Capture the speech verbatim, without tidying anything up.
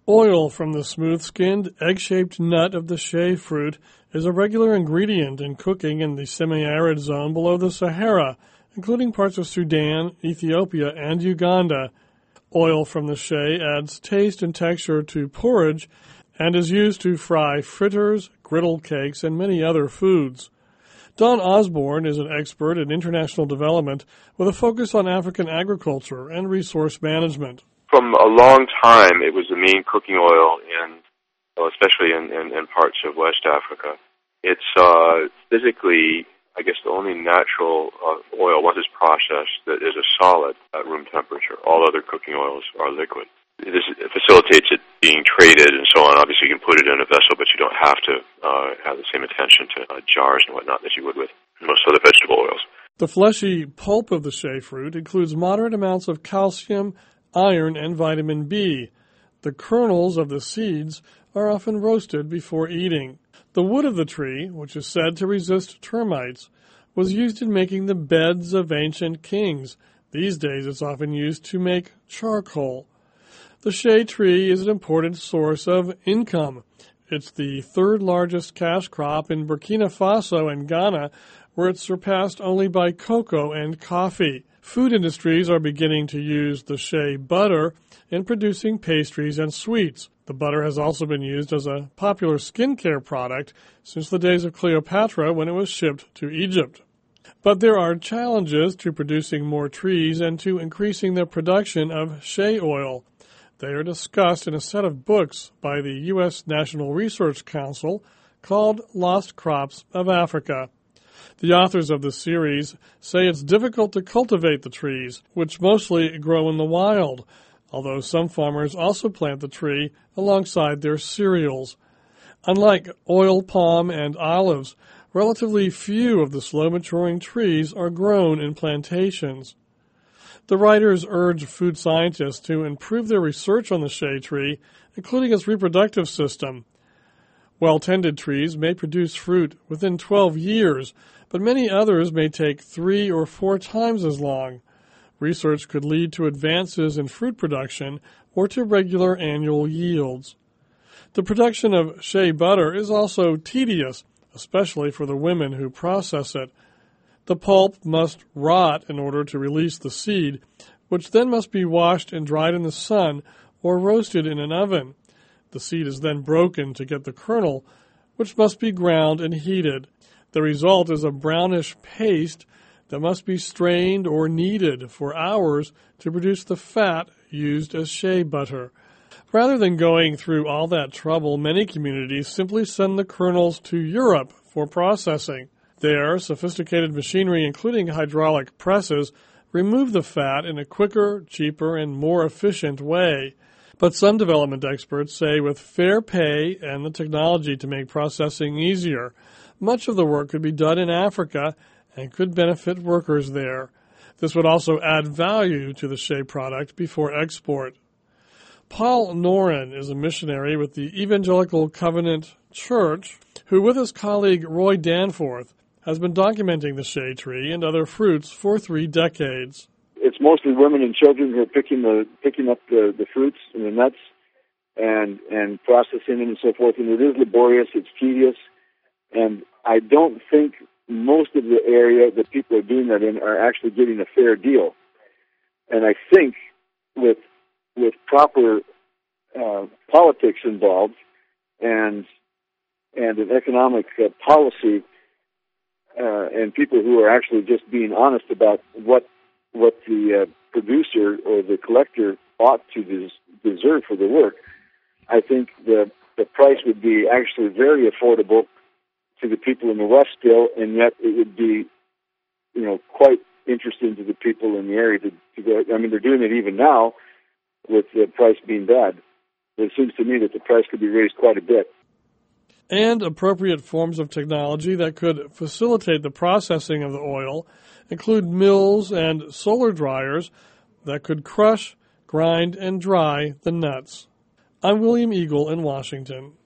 Oil from the smooth-skinned, egg-shaped nut of the shea fruit is a regular ingredient in cooking in the semi-arid zone below the Sahara, including parts of Sudan, Ethiopia, and Uganda. Oil from the shea adds taste and texture to porridge and is used to fry fritters, griddle cakes, and many other foods. Don Osborne is an expert in international development with a focus on African agriculture and resource management. From a long time, it was the main cooking oil, in, well, especially in, in, in parts of West Africa. It's uh, physically, I guess, the only natural uh, oil, once it's processed, that is a solid at room temperature. All other cooking oils are liquid. This facilitates it being traded and so on. Obviously, you can put it in a vessel, but you don't have to uh, have the same attention to uh, jars and whatnot that you would with most other vegetable oils. The fleshy pulp of the shea fruit includes moderate amounts of calcium, iron, and vitamin B. The kernels of the seeds are often roasted before eating. The wood of the tree, which is said to resist termites, was used in making the beds of ancient kings. These days it's often used to make charcoal. The shea tree is an important source of income. It's the third largest cash crop in Burkina Faso and Ghana, where it's surpassed only by cocoa and coffee. Food industries are beginning to use the shea butter in producing pastries and sweets. The butter has also been used as a popular skincare product since the days of Cleopatra when it was shipped to Egypt. But there are challenges to producing more trees and to increasing the production of shea oil. They are discussed in a set of books by the U S National Research Council called Lost Crops of Africa. The authors of the series say it's difficult to cultivate the trees, which mostly grow in the wild, although some farmers also plant the tree alongside their cereals. Unlike oil palm and olives, relatively few of the slow-maturing trees are grown in plantations. The writers urge food scientists to improve their research on the shea tree, including its reproductive system. Well-tended trees may produce fruit within twelve years, but many others may take three or four times as long. Research could lead to advances in fruit production or to regular annual yields. The production of shea butter is also tedious, especially for the women who process it. The pulp must rot in order to release the seed, which then must be washed and dried in the sun or roasted in an oven. The seed is then broken to get the kernel, which must be ground and heated. The result is a brownish paste that must be strained or kneaded for hours to produce the fat used as shea butter. Rather than going through all that trouble, many communities simply send the kernels to Europe for processing. There, sophisticated machinery, including hydraulic presses, remove the fat in a quicker, cheaper, and more efficient way. But some development experts say with fair pay and the technology to make processing easier, much of the work could be done in Africa and could benefit workers there. This would also add value to the shea product before export. Paul Noren is a missionary with the Evangelical Covenant Church, who with his colleague Roy Danforth has been documenting the shea tree and other fruits for three decades. It's mostly women and children who are picking the picking up the, the fruits and the nuts and and processing them and so forth. And it is laborious, it's tedious, and I don't think most of the area that people are doing that in are actually getting a fair deal. And I think with with proper uh, politics involved and and an economic uh, policy uh, and people who are actually just being honest about what what the uh, producer or the collector ought to des- deserve for the work, I think the the price would be actually very affordable to the people in the West still, and yet it would be, you know, quite interesting to the people in the area to, to go. I mean, they're doing it even now with the price being bad. But it seems to me that the price could be raised quite a bit. And appropriate forms of technology that could facilitate the processing of the oil include mills and solar dryers that could crush, grind, and dry the nuts. I'm William Eagle in Washington.